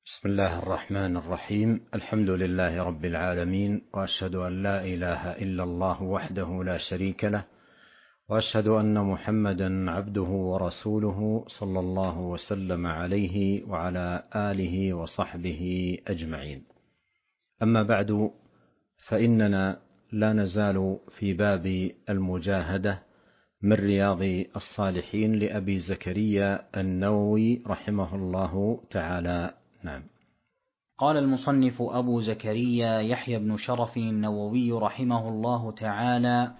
بسم الله الرحمن الرحيم. الحمد لله رب العالمين، وأشهد أن لا إله إلا الله وحده لا شريك له، وأشهد أن محمدا عبده ورسوله صلى الله وسلم عليه وعلى آله وصحبه أجمعين. أما بعد، فإننا لا نزال في باب المجاهدة من رياض الصالحين لأبي زكريا النووي رحمه الله تعالى. نعم. قال المصنف أبو زكريا يحيى بن شرف النووي رحمه الله تعالى: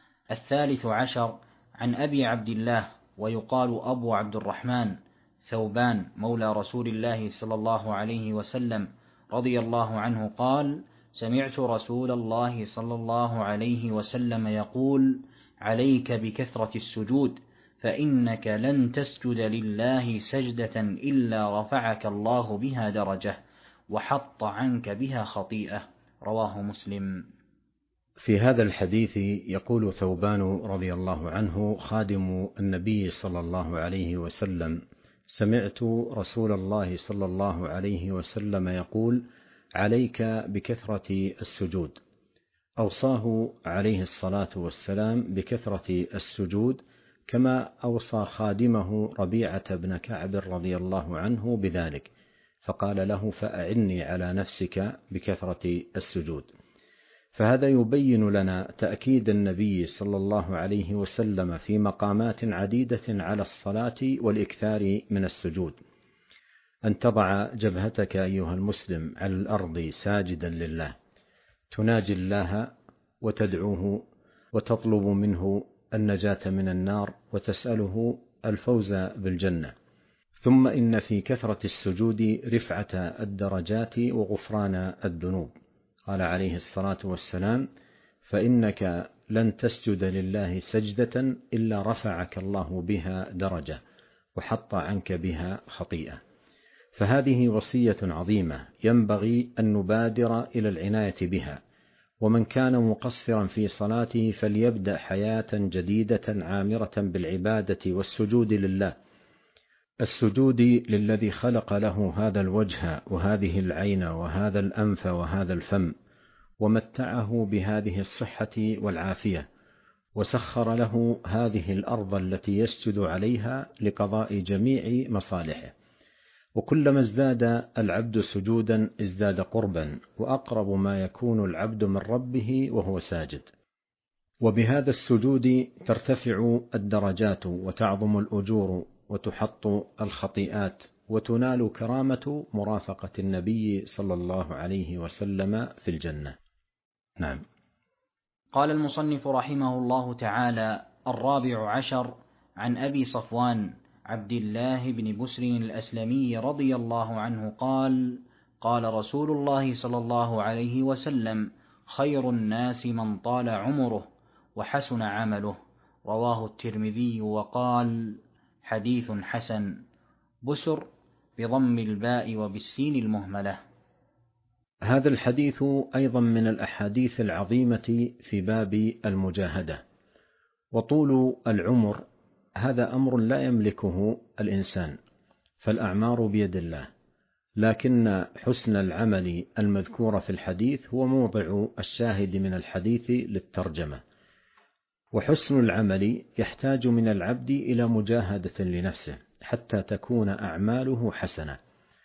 13 عن أبي عبد الله، ويقال أبو عبد الرحمن، ثوبان مولى رسول الله صلى الله عليه وسلم رضي الله عنه قال: سمعت رسول الله صلى الله عليه وسلم يقول: عليك بكثرة السجود، فإنك لن تسجد لله سجدة إلا رفعك الله بها درجة وحط عنك بها خطيئة. رواه مسلم. في هذا الحديث يقول ثوبان رضي الله عنه خادم النبي صلى الله عليه وسلم: سمعت رسول الله صلى الله عليه وسلم يقول: عليك بكثرة السجود. أوصاه عليه الصلاة والسلام بكثرة السجود، كما أوصى خادمه ربيعة بن كعب رضي الله عنه بذلك، فقال له: فأعني على نفسك بكثرة السجود. فهذا يبين لنا تأكيد النبي صلى الله عليه وسلم في مقامات عديدة على الصلاة والإكثار من السجود. أن تضع جبهتك أيها المسلم على الأرض ساجدا لله، تناجي الله وتدعوه وتطلب منه النجاة من النار وتسأله الفوز بالجنة. ثم إن في كثرة السجود رفعة الدرجات وغفران الذنوب. قال عليه الصلاة والسلام: فإنك لن تسجد لله سجدة إلا رفعك الله بها درجة وحط عنك بها خطيئة. فهذه وصية عظيمة ينبغي أن نبادر إلى العناية بها، ومن كان مقصرا في صلاته فليبدأ حياة جديدة عامرة بالعبادة والسجود لله، السجود للذي خلق له هذا الوجه وهذه العين وهذا الأنف وهذا الفم، ومتعه بهذه الصحة والعافية، وسخر له هذه الأرض التي يسجد عليها لقضاء جميع مصالحه. وكلما ازداد العبد سجودا ازداد قربا، وأقرب ما يكون العبد من ربه وهو ساجد. وبهذا السجود ترتفع الدرجات وتعظم الأجور وتحط الخطيئات، وتنال كرامة مرافقة النبي صلى الله عليه وسلم في الجنة. نعم. قال المصنف رحمه الله تعالى: 14 عن أبي صفوان عبد الله بن بسر الأسلمي رضي الله عنه قال: قال رسول الله صلى الله عليه وسلم: خير الناس من طال عمره وحسن عمله. رواه الترمذي وقال: حديث حسن. بسر بضم الباء وبالسين المهملة. هذا الحديث أيضا من الأحاديث العظيمة في باب المجاهدة. وطول العمر هذا أمر لا يملكه الإنسان، فالأعمار بيد الله، لكن حسن العمل المذكور في الحديث هو موضع الشاهد من الحديث للترجمة. وحسن العمل يحتاج من العبد إلى مجاهدة لنفسه حتى تكون أعماله حسنة،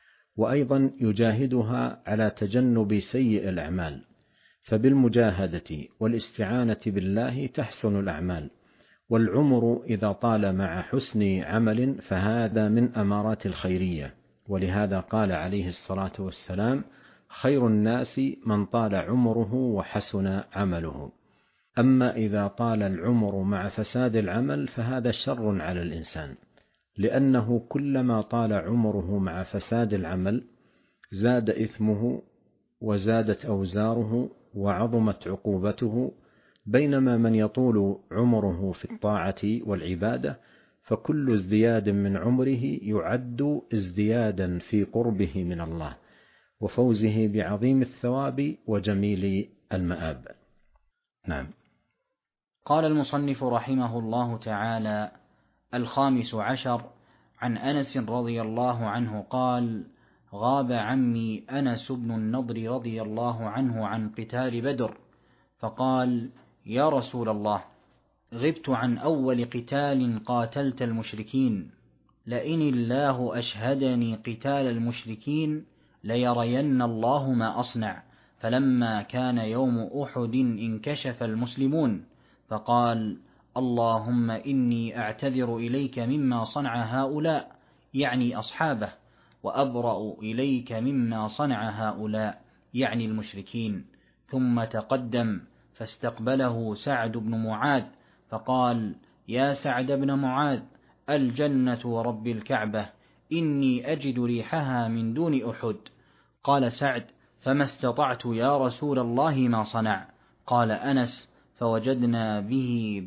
وأيضا يجاهدها على تجنب سيء الأعمال، فبالمجاهدة والاستعانة بالله تحسن الأعمال. والعمر إذا طال مع حسن عمل فهذا من أمارات الخيرية، ولهذا قال عليه الصلاة والسلام: خير الناس من طال عمره وحسن عمله. أما إذا طال العمر مع فساد العمل فهذا شر على الإنسان، لأنه كلما طال عمره مع فساد العمل زاد إثمه وزادت أوزاره وعظمت عقوبته، بينما من يطول عمره في الطاعة والعبادة فكل ازدياد من عمره يعد ازديادا في قربه من الله وفوزه بعظيم الثواب وجميل المآب. نعم. قال المصنف رحمه الله تعالى: 15 عن أنس رضي الله عنه قال: غاب عمي أنس بن النضر رضي الله عنه عن قتال بدر، فقال: يا رسول الله، غبت عن أول قتال قاتلت المشركين، لئن الله أشهدني قتال المشركين ليرين الله ما أصنع. فلما كان يوم أحد انكشف المسلمون، فقال: اللهم إني أعتذر إليك مما صنع هؤلاء، يعني أصحابه، وأبرأ إليك مما صنع هؤلاء، يعني المشركين. ثم تقدم فاستقبله سعد بن معاذ فقال: يا سعد بن معاذ، الجنة ورب الكعبة، إني أجد ريحها من دون أحد. قال سعد: فما استطعت يا رسول الله ما صنع. قال أنس: فوجدنا به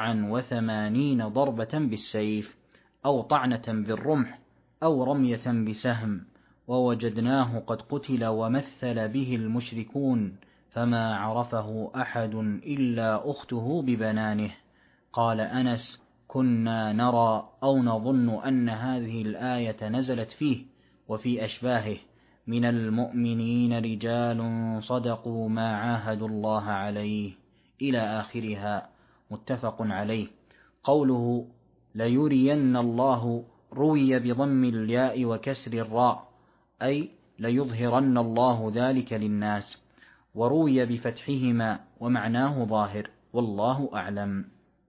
87 ضربة بالسيف، أو طعنة بالرمح، أو رمية بسهم، ووجدناه قد قتل ومثل به المشركون، فما عرفه أحد إلا أخته ببنانه. قال أنس: كنا نرى أو نظن أن هذه الآية نزلت فيه وفي أشباهه: من المؤمنين رجال صدقوا ما عاهدوا الله عليه، إلى آخرها، متفق عليه. قوله ليرين الله روي بضم الياء وكسر الراء، أي ليظهرن الله ذلك للناس، وروي بفتحهما ومعناه ظاهر، والله أعلم.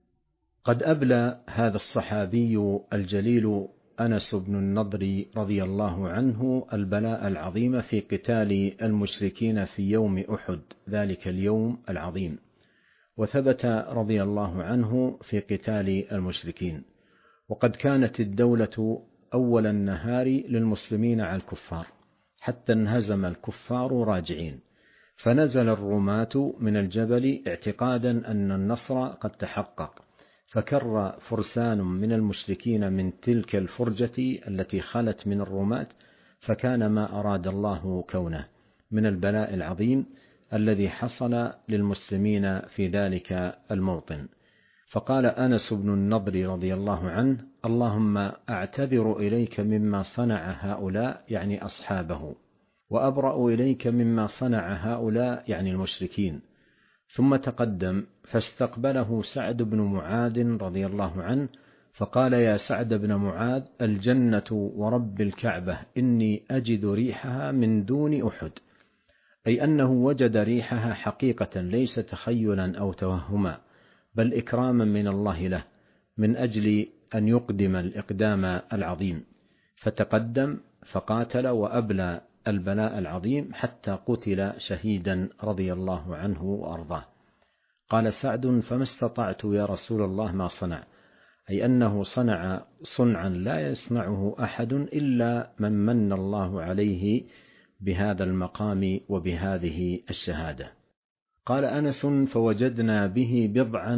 قد أبلى هذا الصحابي الجليل أنس بن النضر رضي الله عنه البلاء العظيم في قتال المشركين في يوم أحد، ذلك اليوم العظيم، وثبت رضي الله عنه في قتال المشركين. وقد كانت الدولة أول النهار للمسلمين على الكفار، حتى انهزم الكفار راجعين، فنزل الرماة من الجبل اعتقادا أن النصر قد تحقق، فكر فرسان من المشركين من تلك الفرجة التي خلت من الرماة، فكان ما أراد الله كونه من البلاء العظيم الذي حصل للمسلمين في ذلك الموطن. فقال أنس بن النضر رضي الله عنه: اللهم أعتذر إليك مما صنع هؤلاء، يعني أصحابه، وأبرأ إليك مما صنع هؤلاء، يعني المشركين. ثم تقدم فاستقبله سعد بن معاذ رضي الله عنه فقال: يا سعد بن معاذ، الجنة ورب الكعبة، إني أجد ريحها من دون أحد، أي أنه وجد ريحها حقيقة، ليس تخيلا أو توهما، بل إكراما من الله له من أجل أن يقدم الإقدام العظيم. فتقدم فقاتل وأبلى البلاء العظيم حتى قتل شهيدا رضي الله عنه وأرضاه. قال سعد: فما استطعت يا رسول الله ما صنع، أي أنه صنع صنعا لا يصنعه أحد إلا من الله عليه بهذا المقام وبهذه الشهادة. قال أنس: فوجدنا به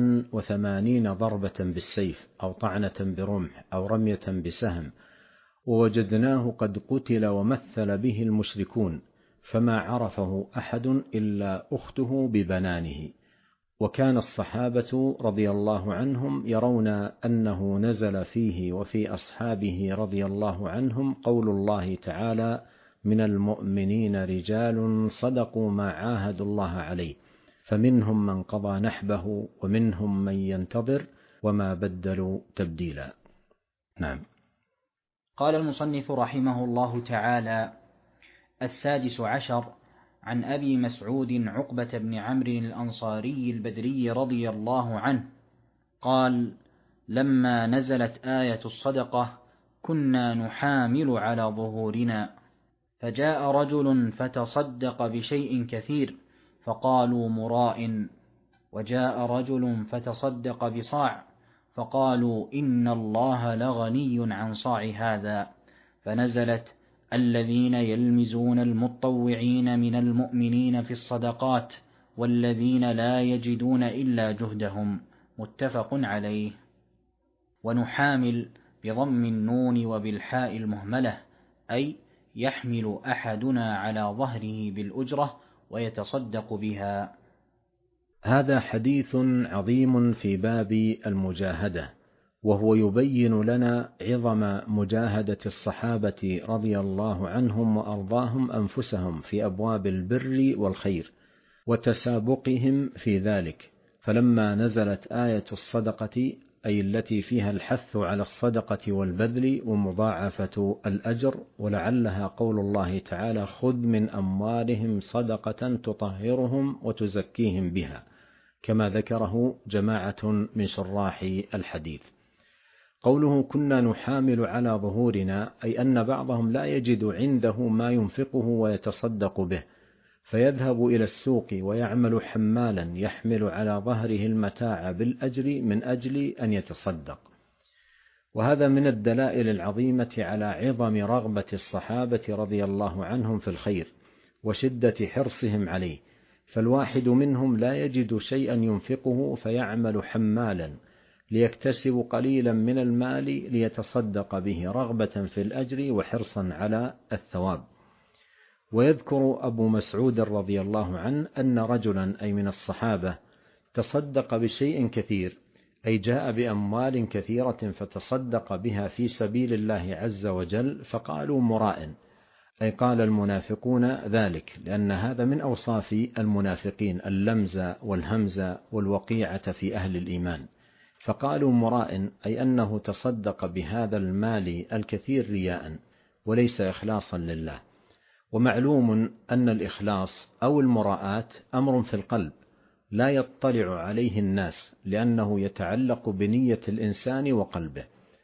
87 ضربة بالسيف، أو طعنة برمح، أو رمية بسهم، ووجدناه قد قتل ومثل به المشركون، فما عرفه أحد إلا أخته ببنانه. وكان الصحابة رضي الله عنهم يرون أنه نزل فيه وفي أصحابه رضي الله عنهم قول الله تعالى: من المؤمنين رجال صدقوا ما عاهدوا الله عليه، فمنهم من قضى نحبه ومنهم من ينتظر وما بدلوا تبديلا. نعم. قال المصنف رحمه الله تعالى: 16 عن أبي مسعود عقبة بن عمرو الأنصاري البدري رضي الله عنه قال: لما نزلت آية الصدقة كنا نحامل على ظهورنا، فجاء رجل فتصدق بشيء كثير فقالوا مراء، وجاء رجل فتصدق بصاع فقالوا إن الله لغني عن صاع هذا، فنزلت: الذين يلمزون المتطوعين من المؤمنين في الصدقات والذين لا يجدون إلا جهدهم، متفق عليه. ونحامل بضم النون وبالحاء المهملة، أي يحمل أحدنا على ظهره بالأجرة ويتصدق بها. هذا حديث عظيم في باب المجاهدة، وهو يبين لنا عظم مجاهدة الصحابة رضي الله عنهم وأرضاهم أنفسهم في أبواب البر والخير وتسابقهم في ذلك. فلما نزلت آية الصدقة، أي التي فيها الحث على الصدقة والبذل ومضاعفة الأجر، ولعلها قول الله تعالى: خذ من أموالهم صدقة تطهرهم وتزكيهم بها، كما ذكره جماعة من شراح الحديث. قوله كنا نحامل على ظهورنا، أي أن بعضهم لا يجد عنده ما ينفقه ويتصدق به، فيذهب إلى السوق ويعمل حمالا يحمل على ظهره المتاع بالأجر من أجل أن يتصدق. وهذا من الدلائل العظيمة على عظم رغبة الصحابة رضي الله عنهم في الخير وشدة حرصهم عليه. فالواحد منهم لا يجد شيئا ينفقه فيعمل حمالا ليكتسب قليلا من المال ليتصدق به رغبة في الأجر وحرصا على الثواب. ويذكر أبو مسعود رضي الله عنه أن رجلا، أي من الصحابة، تصدق بشيء كثير، أي جاء بأموال كثيرة فتصدق بها في سبيل الله عز وجل، فقالوا مراء، أي قال المنافقون ذلك، لأن هذا من أوصاف المنافقين: اللمز والهمز والوقيعة في أهل الإيمان. فقالوا مراء، أي أنه تصدق بهذا المال الكثير رياء وليس إخلاصا لله. ومعلوم أن الإخلاص أو المراءة أمر في القلب لا يطلع عليه الناس، لأنه يتعلق بنية الإنسان وقلبه.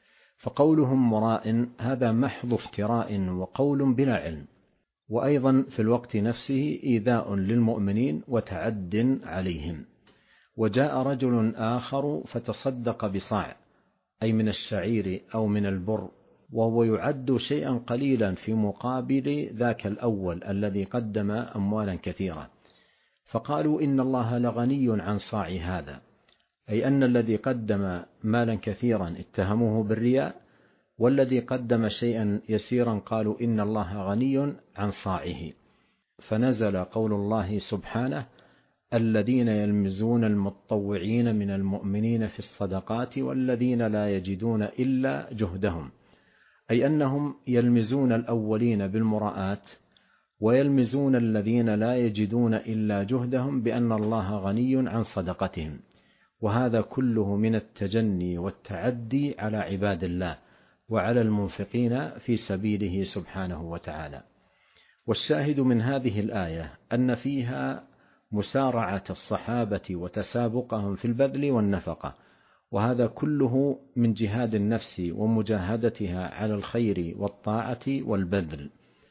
فقولهم مراء هذا محض افتراء وقول بلا علم، وأيضا في الوقت نفسه إيذاء للمؤمنين وتعد عليهم. وجاء رجل آخر فتصدق بصاع، أي من الشعير أو من البر، وهو يعد شيئا قليلا في مقابل ذاك الأول الذي قدم أموالا كثيرة. فقالوا إن الله لغني عن صاع هذا، أي أن الذي قدم مالا كثيرا اتهموه بالرياء، والذي قدم شيئا يسيرا قالوا إن الله غني عن صاعه. فنزل قول الله سبحانه: الذين يلمزون المتطوعين من المؤمنين في الصدقات والذين لا يجدون إلا جهدهم، أي أنهم يلمزون الأولين بالمراءات ويلمزون الذين لا يجدون إلا جهدهم بأن الله غني عن صدقتهم. وهذا كله من التجني والتعدي على عباد الله وعلى المنفقين في سبيله سبحانه وتعالى. والشاهد من هذه الآية أن فيها مسارعة الصحابة وتسابقهم في البذل والنفقة، وهذا كله من جهاد النفس ومجاهدتها على الخير والطاعة والبذل.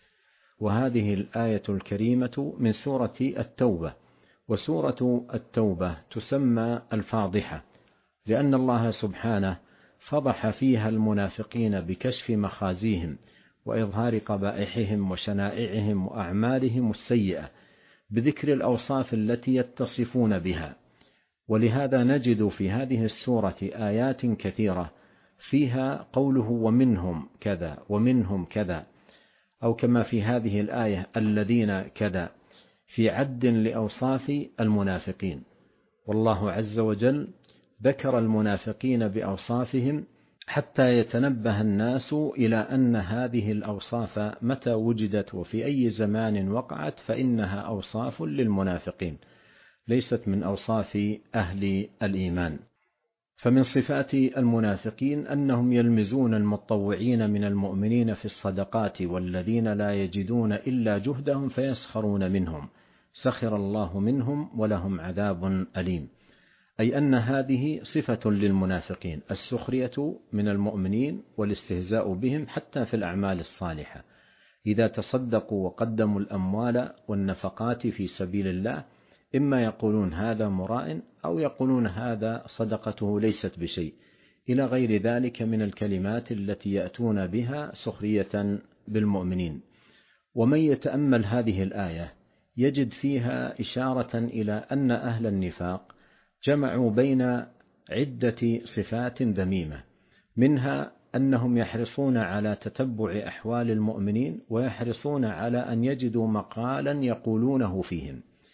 وهذه الآية الكريمة من سورة التوبة، وسورة التوبة تسمى الفاضحة، لأن الله سبحانه فضح فيها المنافقين بكشف مخازيهم وإظهار قبائحهم وشنائعهم وأعمالهم السيئة بذكر الأوصاف التي يتصفون بها. ولهذا نجد في هذه السورة آيات كثيرة فيها قوله ومنهم كذا ومنهم كذا، أو كما في هذه الآية الذين كذا، في عد لأوصاف المنافقين. والله عز وجل ذكر المنافقين بأوصافهم حتى يتنبه الناس إلى أن هذه الأوصاف متى وجدت وفي أي زمان وقعت فإنها أوصاف للمنافقين، ليست من أوصاف أهل الإيمان. فمن صفات المنافقين أنهم يلمزون المتطوعين من المؤمنين في الصدقات والذين لا يجدون إلا جهدهم فيسخرون منهم، سخر الله منهم ولهم عذاب أليم. أي أن هذه صفة للمنافقين، السخرية من المؤمنين والاستهزاء بهم حتى في الأعمال الصالحة. إذا تصدقوا وقدموا الأموال والنفقات في سبيل الله، إما يقولون هذا مراء أو يقولون هذا صدقته ليست بشيء، إلى غير ذلك من الكلمات التي يأتون بها سخرية بالمؤمنين. ومن يتأمل هذه الآية يجد فيها إشارة إلى أن أهل النفاق جمعوا بين عدة صفات ذميمة، منها أنهم يحرصون على تتبع أحوال المؤمنين ويحرصون على أن يجدوا مقالا يقولونه فيهم،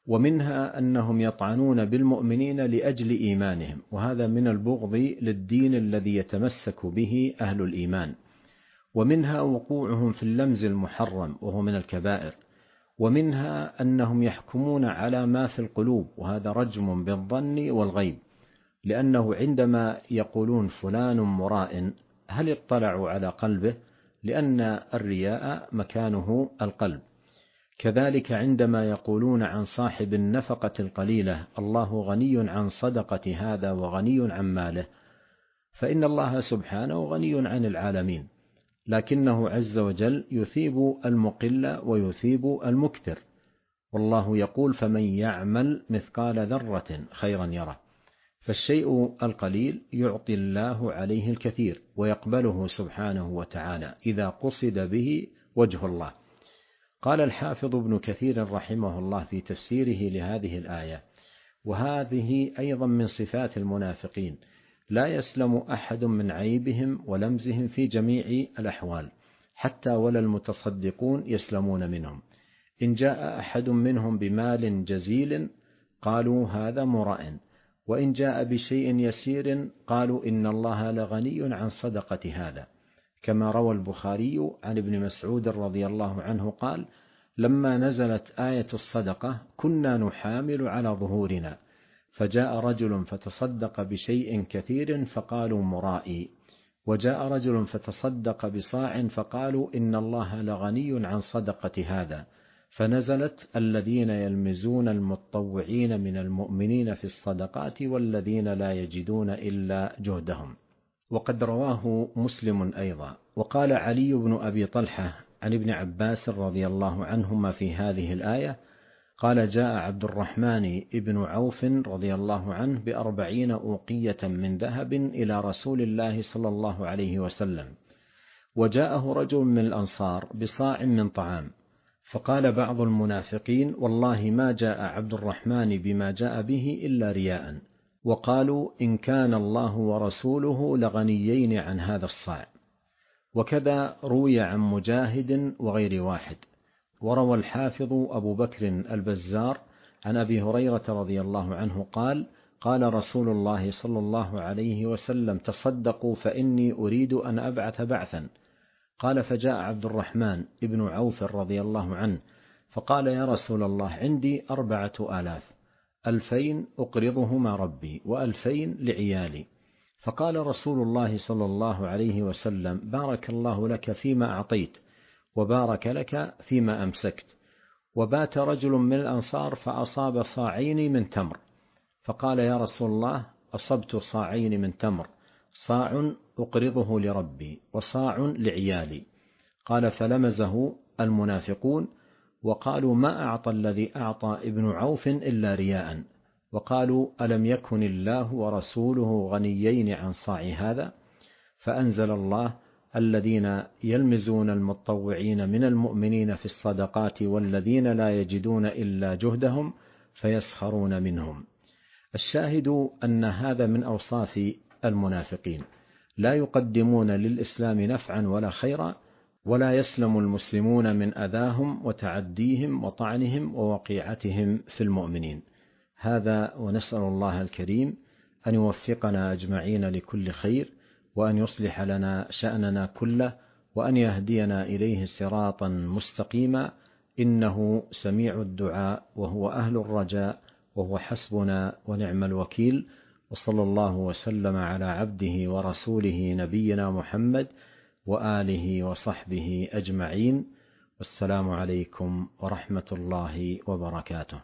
ومنها أنهم يطعنون بالمؤمنين لأجل إيمانهم، وهذا من البغض للدين الذي يتمسك به أهل الإيمان. ومنها وقوعهم في اللمز المحرم وهو من الكبائر. ومنها أنهم يحكمون على ما في القلوب، وهذا رجم بالظن والغيب، لأنه عندما يقولون فلان مراء هل اطلعوا على قلبه؟ لأن الرياء مكانه القلب. كذلك عندما يقولون عن صاحب النفقة القليلة الله غني عن صدقة هذا وغني عن ماله، فإن الله سبحانه غني عن العالمين، لكنه عز وجل يثيب المقل ويثيب المكثر، والله يقول فمن يعمل مثقال ذرة خيرا يره. فالشيء القليل يعطي الله عليه الكثير ويقبله سبحانه وتعالى إذا قصد به وجه الله. قال الحافظ ابن كثير رحمه الله في تفسيره لهذه الآية: وهذه أيضا من صفات المنافقين، لا يسلم أحد من عيبهم ولمزهم في جميع الأحوال، حتى ولا المتصدقون يسلمون منهم. إن جاء أحد منهم بمال جزيل قالوا هذا مراء، وإن جاء بشيء يسير قالوا إن الله لغني عن صدقة هذا، كما روى البخاري عن ابن مسعود رضي الله عنه قال: لما نزلت آية الصدقة كنا نحامل على ظهورنا، فجاء رجل فتصدق بشيء كثير فقالوا مرائي، وجاء رجل فتصدق بصاع فقالوا إن الله لغني عن صدقة هذا، فنزلت الذين يلمزون المتطوعين من المؤمنين في الصدقات والذين لا يجدون إلا جهدهم. وقد رواه مسلم أيضا. وقال علي بن أبي طلحة عن ابن عباس رضي الله عنهما في هذه الآية قال: جاء عبد الرحمن ابن عوف رضي الله عنه ب40 أوقية من ذهب إلى رسول الله صلى الله عليه وسلم، وجاءه رجل من الأنصار بصاع من طعام، فقال بعض المنافقين: والله ما جاء عبد الرحمن بما جاء به إلا رياء، وقالوا إن كان الله ورسوله لغنيين عن هذا الصاع. وكذا روي عن مجاهد وغير واحد. وروى الحافظ أبو بكر البزار عن أبي هريرة رضي الله عنه قال: قال رسول الله صلى الله عليه وسلم: تصدقوا فإني أريد أن أبعث بعثا. قال: فجاء عبد الرحمن ابن عوف رضي الله عنه فقال: يا رسول الله عندي 4000، 2000 أقرضهما ربي و2000 لعيالي. فقال رسول الله صلى الله عليه وسلم: بارك الله لك فيما أعطيت، وبارك لك فيما أمسكت. وبات رجل من الأنصار فأصاب صاعين من تمر، فقال: يا رسول الله أصبت صاعين من تمر، صاع أقرضه لربي وصاع لعيالي. قال: فلمزه المنافقون وقالوا: ما أعطى الذي أعطى ابن عوف إلا رياء. وقالوا: ألم يكن الله ورسوله غنيين عن صاع هذا؟ فأنزل الله: الذين يلمزون المتطوعين من المؤمنين في الصدقات والذين لا يجدون إلا جهدهم فيسخرون منهم. الشاهد أن هذا من أوصاف المنافقين، لا يقدمون للإسلام نفعا ولا خيرا، ولا يسلم المسلمون من أذاهم وتعديهم وطعنهم ووقيعتهم في المؤمنين. هذا، ونسأل الله الكريم أن يوفقنا أجمعين لكل خير، وأن يصلح لنا شأننا كله، وأن يهدينا إليه صراطا مستقيما، إنه سميع الدعاء وهو أهل الرجاء، وهو حسبنا ونعم الوكيل. وصلى الله وسلم على عبده ورسوله نبينا محمد وآله وصحبه أجمعين، والسلام عليكم ورحمة الله وبركاته.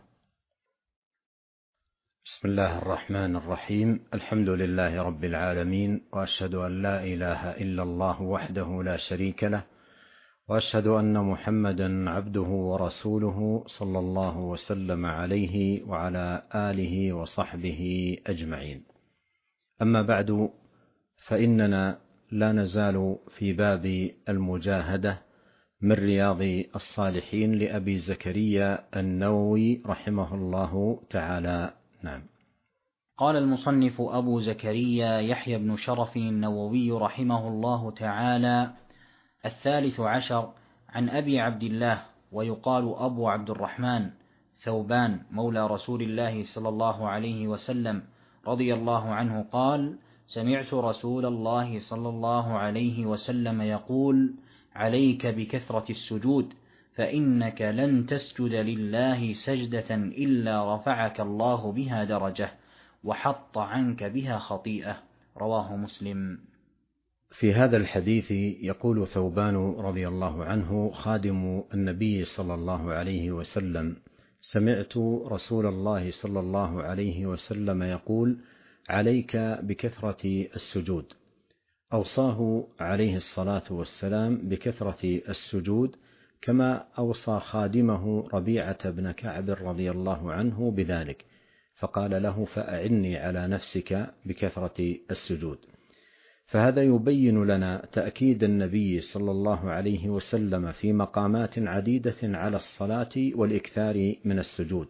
بسم الله الرحمن الرحيم. الحمد لله رب العالمين، وأشهد أن لا إله إلا الله وحده لا شريك له، وأشهد أن محمدا عبده ورسوله صلى الله وسلم عليه وعلى آله وصحبه أجمعين. أما بعد، فإننا لا نزال في باب المجاهدة من رياض الصالحين لأبي زكريا النووي رحمه الله تعالى. نعم. قال المصنف أبو زكريا يحيى بن شرف النووي رحمه الله تعالى: 13 عن أبي عبد الله ويقال أبو عبد الرحمن، ثوبان مولى رسول الله صلى الله عليه وسلم رضي الله عنه قال: سمعت رسول الله صلى الله عليه وسلم يقول: عليك بكثرة السجود، فإنك لن تسجد لله سجدة إلا رفعك الله بها درجة وحط عنك بها خطيئة. رواه مسلم. في هذا الحديث يقول ثوبان رضي الله عنه خادم النبي صلى الله عليه وسلم: سمعت رسول الله صلى الله عليه وسلم يقول: عليك بكثرة السجود. أوصاه عليه الصلاة والسلام بكثرة السجود، كما أوصى خادمه ربيعة بن كعب رضي الله عنه بذلك، فقال له: فأعني على نفسك بكثرة السجود. فهذا يبين لنا تأكيد النبي صلى الله عليه وسلم في مقامات عديدة على الصلاة والإكثار من السجود.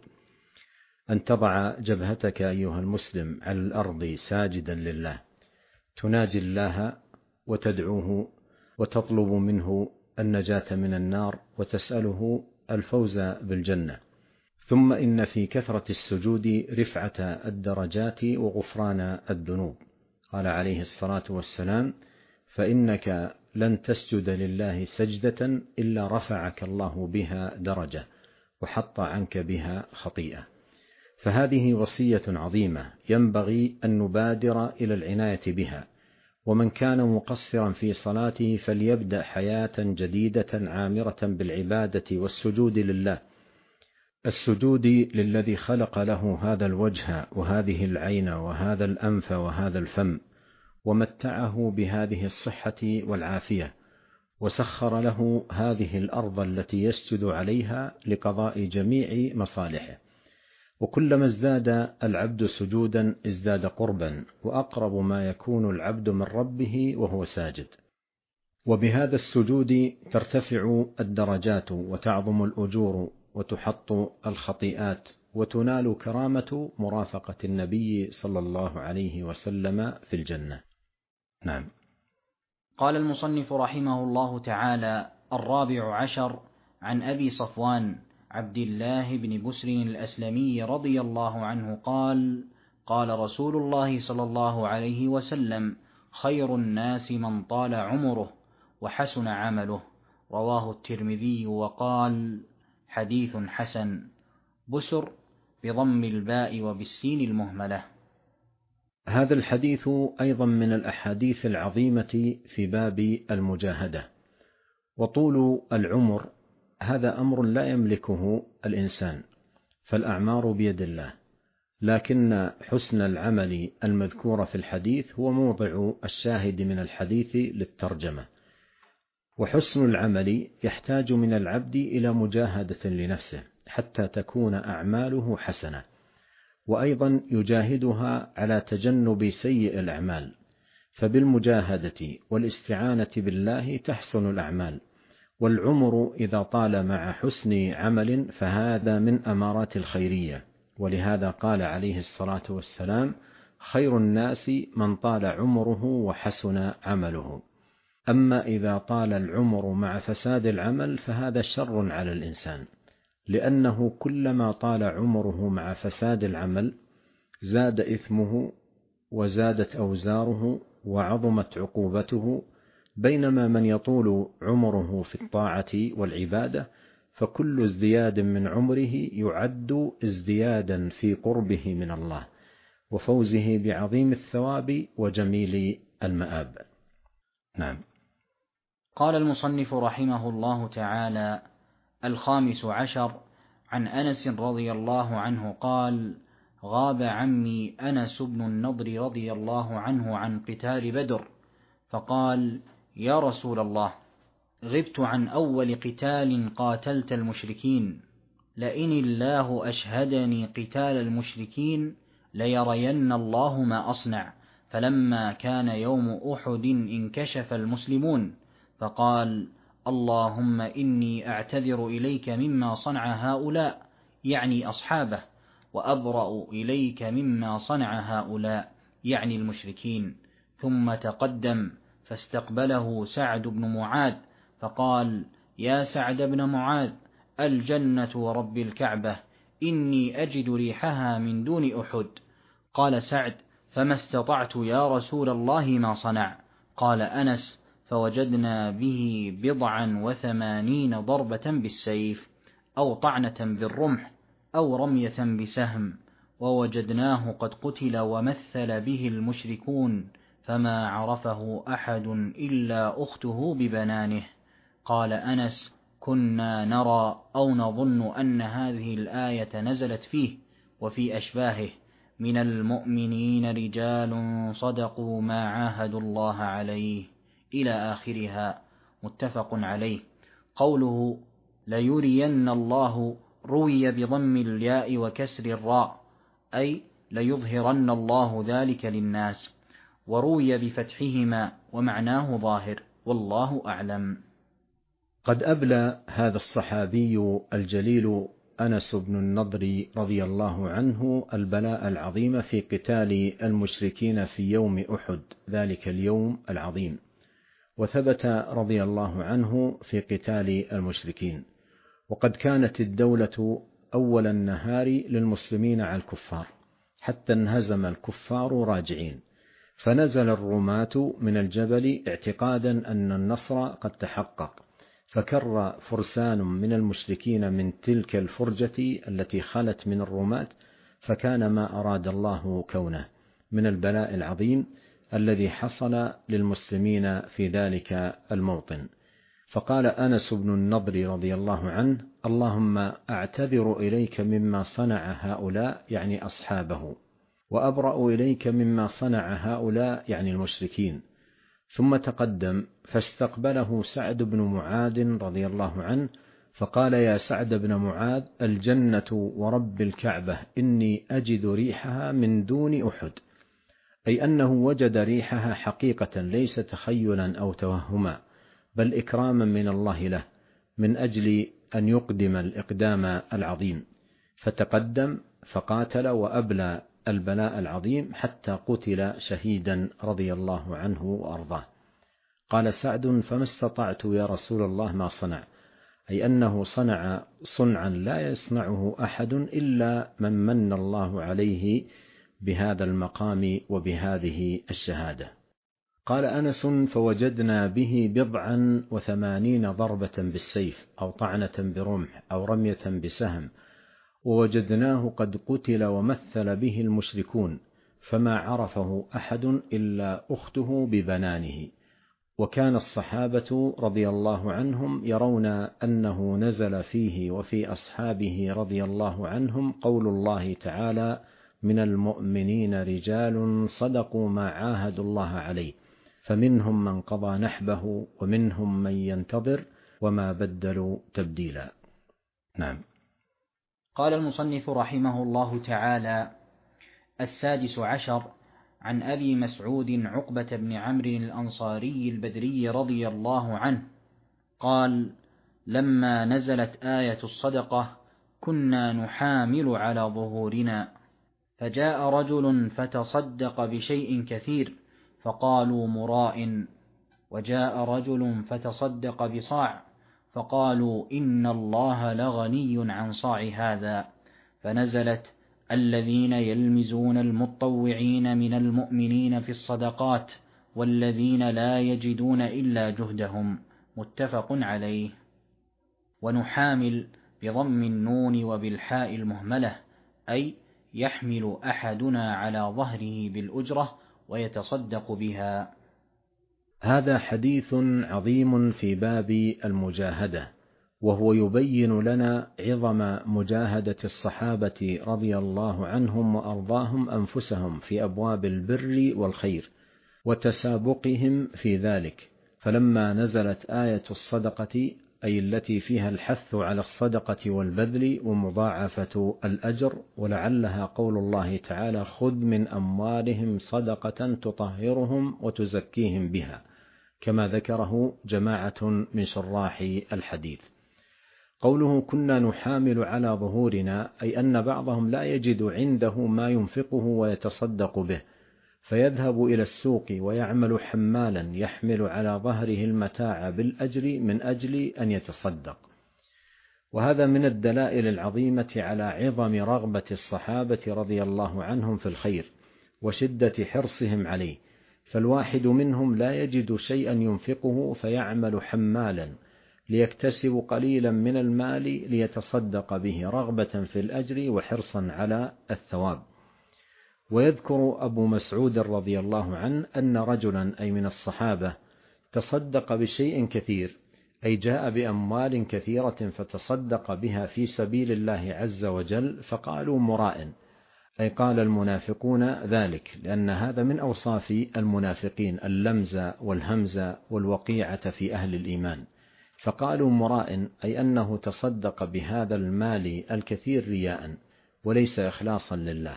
أن تضع جبهتك أيها المسلم على الأرض ساجدا لله، تناجي الله وتدعوه وتطلب منه النجاة من النار وتسأله الفوز بالجنة. ثم إن في كثرة السجود رفعة الدرجات وغفران الذنوب. قال عليه الصلاة والسلام: فإنك لن تسجد لله سجدة إلا رفعك الله بها درجة وحط عنك بها خطيئة. فهذه وصية عظيمة ينبغي أن نبادر إلى العناية بها، ومن كان مقصرا في صلاته فليبدأ حياة جديدة عامرة بالعبادة والسجود لله، السجود للذي خلق له هذا الوجه وهذه العين وهذا الأنف وهذا الفم، ومتعه بهذه الصحة والعافية، وسخر له هذه الأرض التي يسجد عليها لقضاء جميع مصالحه. وكلما ازداد العبد سجودا ازداد قربا، وأقرب ما يكون العبد من ربه وهو ساجد. وبهذا السجود ترتفع الدرجات وتعظم الأجور وتحط الخطيئات، وتنال كرامة مرافقة النبي صلى الله عليه وسلم في الجنة. نعم. قال المصنف رحمه الله تعالى: 14 عن أبي صفوان عبد الله بن بسر الأسلمي رضي الله عنه قال: قال رسول الله صلى الله عليه وسلم: خير الناس من طال عمره وحسن عمله. رواه الترمذي وقال: حديث حسن. بسر بضم الباء وبالسين المهملة. هذا الحديث أيضا من الأحاديث العظيمة في باب المجاهدة. وطول العمر هذا أمر لا يملكه الإنسان، فالأعمار بيد الله، لكن حسن العمل المذكور في الحديث هو موضع الشاهد من الحديث للترجمة. وحسن العمل يحتاج من العبد إلى مجاهدة لنفسه حتى تكون أعماله حسنة، وأيضا يجاهدها على تجنب سيء الأعمال، فبالمجاهدة والاستعانة بالله تحسن الأعمال. والعمر إذا طال مع حسن عمل فهذا من أمارات الخيرية، ولهذا قال عليه الصلاة والسلام: خير الناس من طال عمره وحسن عمله. أما إذا طال العمر مع فساد العمل فهذا شر على الإنسان، لأنه كلما طال عمره مع فساد العمل زاد إثمه وزادت أوزاره وعظمت عقوبته، بينما من يطول عمره في الطاعة والعبادة فكل ازدياد من عمره يعد ازديادا في قربه من الله وفوزه بعظيم الثواب وجميل المآب. نعم. قال المصنف رحمه الله تعالى: 15 عن أنس رضي الله عنه قال: غاب عمي أنس بن النضر رضي الله عنه عن قتال بدر، فقال: يا رسول الله، غبت عن أول قتال قاتلت المشركين، لئن الله أشهدني قتال المشركين ليرين الله ما أصنع. فلما كان يوم أحد انكشف المسلمون، فقال: اللهم إني أعتذر إليك مما صنع هؤلاء، يعني أصحابه، وأبرأ إليك مما صنع هؤلاء، يعني المشركين. ثم تقدم فاستقبله سعد بن معاذ فقال: يا سعد بن معاذ، الجنة ورب الكعبة إني أجد ريحها من دون أحد. قال سعد: فما استطعت يا رسول الله ما صنع. قال أنس: فوجدنا به 87 ضربة بالسيف، أو طعنة بالرمح، أو رمية بسهم، ووجدناه قد قتل ومثل به المشركون، فما عرفه أحد إلا أخته ببنانه. قال أنس: كنا نرى أو نظن أن هذه الآية نزلت فيه وفي أشباهه: من المؤمنين رجال صدقوا ما عاهدوا الله عليه، إلى آخرها، متفق عليه. قوله ليرين الله روي بضم الياء وكسر الراء، أي ليظهرن الله ذلك للناس، وروي بفتحهما ومعناه ظاهر، والله أعلم. قد أبلى هذا الصحابي الجليل أنس بن النضر رضي الله عنه البلاء العظيم في قتال المشركين في يوم أحد، ذلك اليوم العظيم، وثبت رضي الله عنه في قتال المشركين. وقد كانت الدولة أول النهار للمسلمين على الكفار، حتى انهزم الكفار راجعين، فنزل الرماة من الجبل اعتقادا أن النصر قد تحقق، فكر فرسان من المشركين من تلك الفرجة التي خلت من الرماة، فكان ما أراد الله كونه من البلاء العظيم الذي حصل للمسلمين في ذلك الموطن. فقال أنس بن النضر رضي الله عنه: اللهم أعتذر إليك مما صنع هؤلاء، يعني أصحابه، وأبرأ إليك مما صنع هؤلاء، يعني المشركين. ثم تقدم فاستقبله سعد بن معاذ رضي الله عنه فقال: يا سعد بن معاذ، الجنة ورب الكعبة إني أجد ريحها من دون أحد، أي أنه وجد ريحها حقيقة، ليس تخيلا أو توهما، بل إكراما من الله له من أجل أن يقدم الإقدام العظيم. فتقدم فقاتل وأبلى البلاء العظيم حتى قتل شهيدا رضي الله عنه وأرضاه. قال سعد: فما استطعت يا رسول الله ما صنع، أي أنه صنع صنعا لا يصنعه أحد إلا من من الله عليه بهذا المقام وبهذه الشهادة. قال أنس: فوجدنا به 87 ضربة بالسيف، أو طعنة برمح، أو رمية بسهم، ووجدناه قد قتل ومثل به المشركون، فما عرفه أحد إلا أخته ببنانه. وكان الصحابة رضي الله عنهم يرون أنه نزل فيه وفي أصحابه رضي الله عنهم قول الله تعالى: من المؤمنين رجال صدقوا ما عاهدوا الله عليه، فمنهم من قضى نحبه ومنهم من ينتظر وما بدلوا تبديلا. نعم. قال المصنف رحمه الله تعالى: 16 عن أبي مسعود عقبة بن عمرو الأنصاري البدري رضي الله عنه قال: لما نزلت آية الصدقة كنا نحامل على ظهورنا، فجاء رجل فتصدق بشيء كثير فقالوا مراء، وجاء رجل فتصدق بصاع فقالوا إن الله لغني عن صاع هذا، فنزلت: الذين يلمزون المتطوعين من المؤمنين في الصدقات والذين لا يجدون إلا جهدهم، متفق عليه. ونحامل بضم النون وبالحاء المهملة، أي يحمل أحدنا على ظهره بالأجرة ويتصدق بها. هذا حديث عظيم في باب المجاهدة، وهو يبين لنا عظم مجاهدة الصحابة رضي الله عنهم وأرضاهم أنفسهم في أبواب البر والخير وتسابقهم في ذلك. فلما نزلت آية الصدقة، أي التي فيها الحث على الصدقة والبذل ومضاعفة الأجر، ولعلها قول الله تعالى: خذ من أموالهم صدقة تطهرهم وتزكيهم بها، كما ذكره جماعة من شراح الحديث. قوله كنا نحامل على ظهورنا، أي أن بعضهم لا يجد عنده ما ينفقه ويتصدق به، فيذهب إلى السوق ويعمل حمالا يحمل على ظهره المتاع بالأجر من أجل أن يتصدق. وهذا من الدلائل العظيمة على عظم رغبة الصحابة رضي الله عنهم في الخير وشدة حرصهم عليه، فالواحد منهم لا يجد شيئا ينفقه فيعمل حمالا ليكتسب قليلا من المال ليتصدق به رغبة في الأجر وحرصا على الثواب. ويذكر أبو مسعود رضي الله عنه أن رجلا أي من الصحابة تصدق بشيء كثير، أي جاء بأموال كثيرة فتصدق بها في سبيل الله عز وجل، فقالوا مراء، أي قال المنافقون ذلك، لأن هذا من أوصاف المنافقين اللمز والهمز والوقيعة في أهل الإيمان، فقالوا مراء أي أنه تصدق بهذا المال الكثير رياء وليس إخلاصا لله.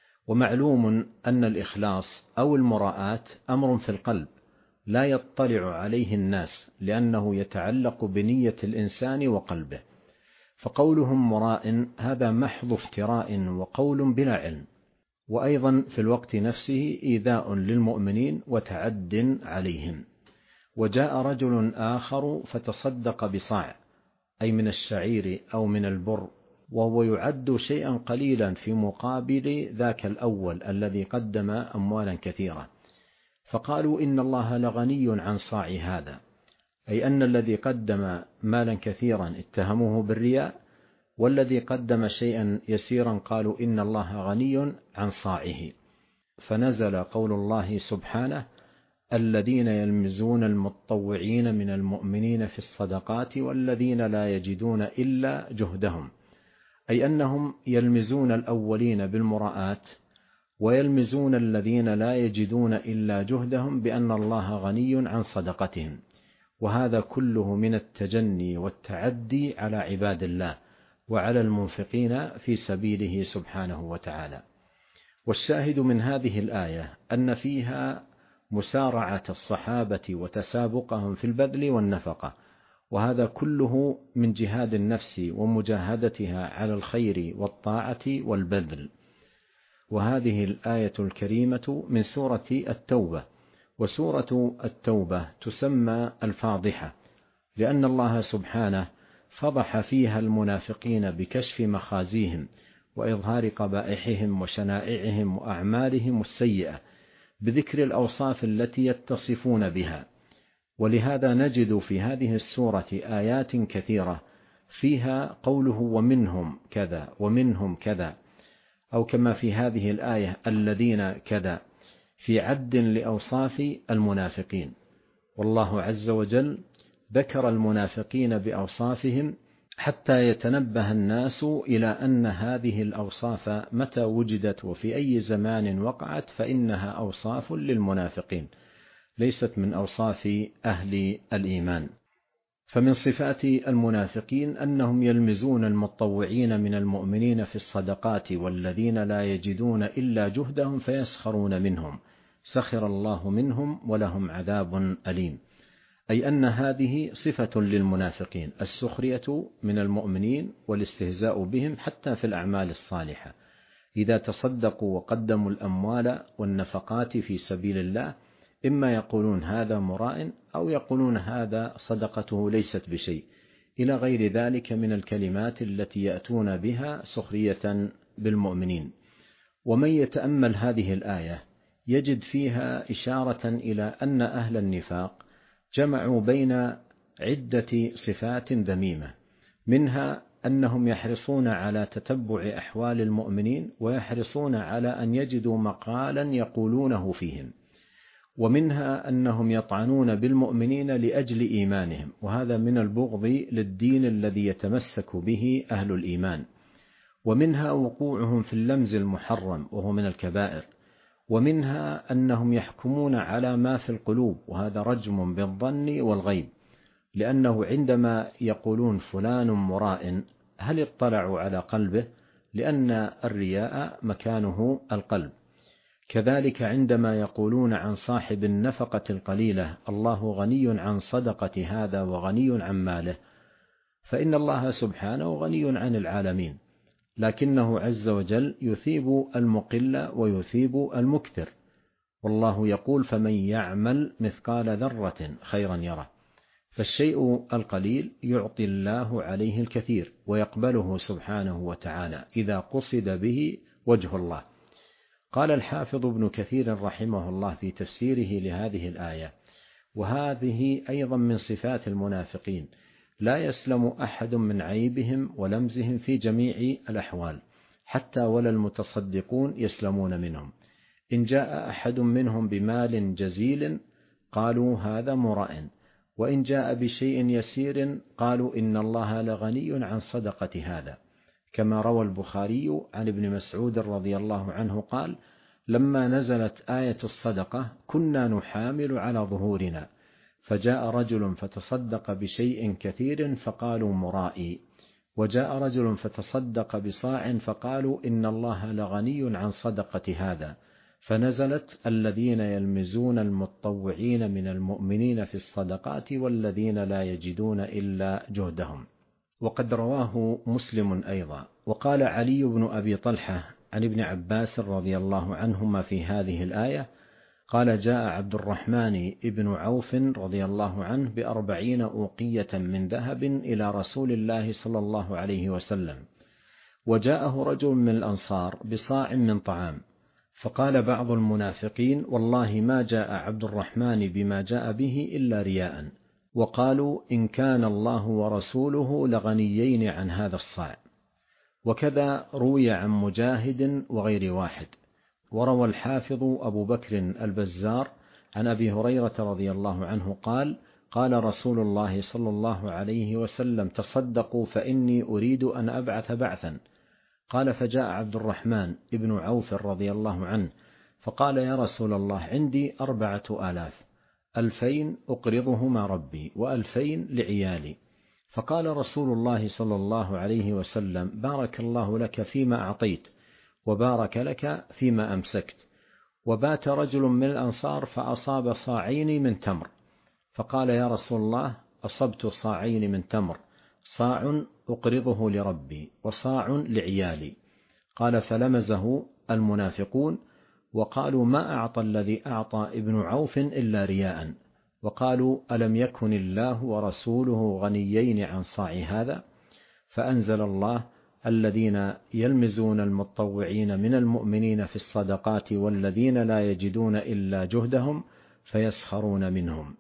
ومعلوم أن الإخلاص أو المراءات أمر في القلب لا يطلع عليه الناس، لأنه يتعلق بنية الإنسان وقلبه، فقولهم مراء هذا محض افتراء وقول بلا علم، وأيضا في الوقت نفسه إيذاء للمؤمنين وتعد عليهم. وجاء رجل آخر فتصدق بصاع، أي من الشعير أو من البر، وهو يعد شيئا قليلا في مقابل ذاك الأول الذي قدم أموالا كثيرة، فقالوا إن الله لغني عن صاع هذا، أي أن الذي قدم مالا كثيرا اتهموه بالرياء، والذي قدم شيئا يسيرا قالوا إن الله غني عن صاعه. فنزل قول الله سبحانه: الذين يلمزون المتطوعين من المؤمنين في الصدقات والذين لا يجدون إلا جهدهم، أي أنهم يلمزون الأولين بالمراءات ويلمزون الذين لا يجدون إلا جهدهم بأن الله غني عن صدقتهم، وهذا كله من التجني والتعدي على عباد الله وعلى المنفقين في سبيله سبحانه وتعالى. والشاهد من هذه الآية أن فيها مسارعة الصحابة وتسابقهم في البذل والنفقة، وهذا كله من جهاد النفس ومجاهدتها على الخير والطاعة والبذل. وهذه الآية الكريمة من سورة التوبة، وسورة التوبة تسمى الفاضحة، لأن الله سبحانه فضح فيها المنافقين بكشف مخازيهم وإظهار قبائحهم وشنائعهم وأعمالهم السيئة بذكر الأوصاف التي يتصفون بها. ولهذا نجد في هذه السورة آيات كثيرة فيها قوله ومنهم كذا ومنهم كذا، أو كما في هذه الآية الذين كذا، في عد لأوصاف المنافقين. والله عز وجل ذكر المنافقين بأوصافهم حتى يتنبه الناس إلى أن هذه الأوصاف متى وجدت وفي أي زمان وقعت فإنها أوصاف للمنافقين، ليست من أوصاف أهل الإيمان. فمن صفات المنافقين أنهم يلمزون المتطوعين من المؤمنين في الصدقات والذين لا يجدون إلا جهدهم فيسخرون منهم، سخر الله منهم ولهم عذاب أليم، أي أن هذه صفة للمنافقين، السخرية من المؤمنين والاستهزاء بهم حتى في الأعمال الصالحة، إذا تصدقوا وقدموا الأموال والنفقات في سبيل الله إما يقولون هذا مراء أو يقولون هذا صدقته ليست بشيء، إلى غير ذلك من الكلمات التي يأتون بها سخرية بالمؤمنين. ومن يتأمل هذه الآية يجد فيها إشارة إلى أن أهل النفاق جمعوا بين عدة صفات ذميمة، منها أنهم يحرصون على تتبع أحوال المؤمنين ويحرصون على أن يجدوا مقالا يقولونه فيهم، ومنها أنهم يطعنون بالمؤمنين لأجل إيمانهم، وهذا من البغض للدين الذي يتمسك به أهل الإيمان، ومنها وقوعهم في اللمز المحرم وهو من الكبائر، ومنها أنهم يحكمون على ما في القلوب، وهذا رجم بالظن والغيب، لأنه عندما يقولون فلان مراء هل اطلعوا على قلبه؟ لأن الرياء مكانه القلب. كذلك عندما يقولون عن صاحب النفقة القليلة الله غني عن صدقة هذا وغني عن ماله، فإن الله سبحانه غني عن العالمين، لكنه عز وجل يثيب المقل ويثيب المكثر، والله يقول فمن يعمل مثقال ذرة خيرا يره. فالشيء القليل يعطي الله عليه الكثير ويقبله سبحانه وتعالى إذا قصد به وجه الله. قال الحافظ ابن كثير رحمه الله في تفسيره لهذه الآية: وهذه أيضا من صفات المنافقين، لا يسلم أحد من عيبهم ولمزهم في جميع الأحوال، حتى ولا المتصدقون يسلمون منهم. إن جاء أحد منهم بمال جزيل قالوا هذا مرائن، وإن جاء بشيء يسير قالوا إن الله لغني عن صدقة هذا، كما روى البخاري عن ابن مسعود رضي الله عنه قال: لما نزلت آية الصدقة كنا نحامل على ظهورنا، فجاء رجل فتصدق بشيء كثير فقالوا مرائي، وجاء رجل فتصدق بصاع فقالوا إن الله لغني عن صدقة هذا، فنزلت: الذين يلمزون المتطوعين من المؤمنين في الصدقات والذين لا يجدون إلا جهدهم. وقد رواه مسلم أيضا. وقال علي بن أبي طلحة عن ابن عباس رضي الله عنهما في هذه الآية قال: جاء عبد الرحمن ابن عوف رضي الله عنه ب40 أوقية من ذهب إلى رسول الله صلى الله عليه وسلم، وجاءه رجل من الأنصار بصاع من طعام، فقال بعض المنافقين: والله ما جاء عبد الرحمن بما جاء به إلا رياء، وقالوا إن كان الله ورسوله لغنيين عن هذا الصاع. وكذا روي عن مجاهد وغير واحد. وروى الحافظ أبو بكر البزار عن أبي هريرة رضي الله عنه قال: قال رسول الله صلى الله عليه وسلم: تصدقوا فإني أريد أن أبعث بعثا. قال: فجاء عبد الرحمن ابن عوف رضي الله عنه فقال: يا رسول الله، عندي 4000، 2000 أقرضهما ربي و2000 لعيالي. فقال رسول الله صلى الله عليه وسلم: بارك الله لك فيما أعطيت، وبارك لك فيما أمسكت. وبات رجل من الأنصار فأصاب صاعين من تمر، فقال: يا رسول الله، أصبت صاعين من تمر، صاع أقرضه لربي وصاع لعيالي. قال: فلمزه المنافقون وقالوا: ما أعطى الذي أعطى ابن عوف إلا رياء. وقالوا: ألم يكن الله ورسوله غنيين عن صاع هذا؟ فأنزل الله: الذين يلمزون المتطوعين من المؤمنين في الصدقات والذين لا يجدون إلا جهدهم فيسخرون منهم.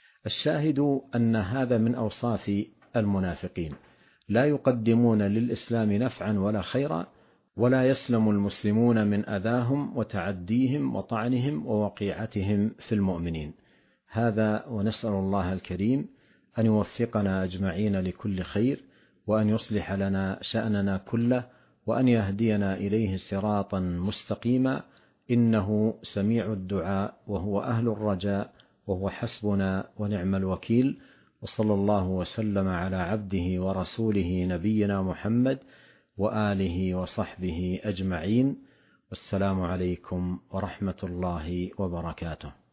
الشاهد أن هذا من أوصاف المنافقين، لا يقدمون للإسلام نفعا ولا خيرا، ولا يسلم المسلمون من أذاهم وتعديهم وطعنهم ووقيعتهم في المؤمنين. هذا، ونسأل الله الكريم أن يوفقنا أجمعين لكل خير، وأن يصلح لنا شأننا كله، وأن يهدينا إليه صراطا مستقيما، إنه سميع الدعاء وهو أهل الرجاء، وهو حسبنا ونعم الوكيل. وصلى الله وسلم على عبده ورسوله نبينا محمد وآله وصحبه أجمعين، والسلام عليكم ورحمة الله وبركاته.